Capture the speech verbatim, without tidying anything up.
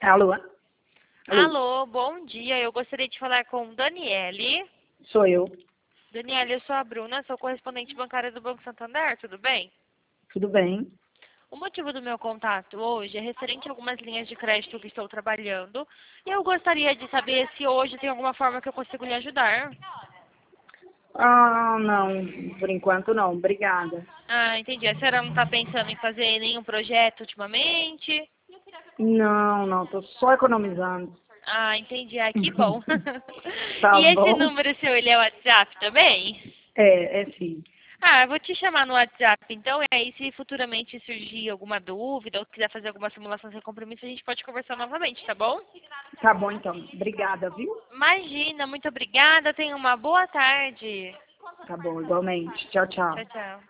Alô? Alô? Alô, bom dia. Eu gostaria de falar com Daniele. Sou eu. Daniele, eu sou a Bruna, sou correspondente bancária do Banco Santander, tudo bem? Tudo bem? O motivo do meu contato hoje é referente a algumas linhas de crédito que estou trabalhando e eu gostaria de saber se hoje tem alguma forma que eu consigo lhe ajudar. Ah, não. Por enquanto não. Obrigada. Ah, entendi. A senhora não está pensando em fazer nenhum projeto ultimamente? Não, não. Tô só economizando. Ah, entendi. Ah, que bom. Tá E esse bom? número seu, ele é WhatsApp também? É, é sim. Ah, eu vou te chamar no WhatsApp, então, e aí se futuramente surgir alguma dúvida ou quiser fazer alguma simulação sem compromisso, a gente pode conversar novamente, tá bom? Tá bom, então. Obrigada, viu? Imagina, muito obrigada, tenha uma boa tarde. Tá bom, igualmente. Tchau, tchau. Tchau, tchau.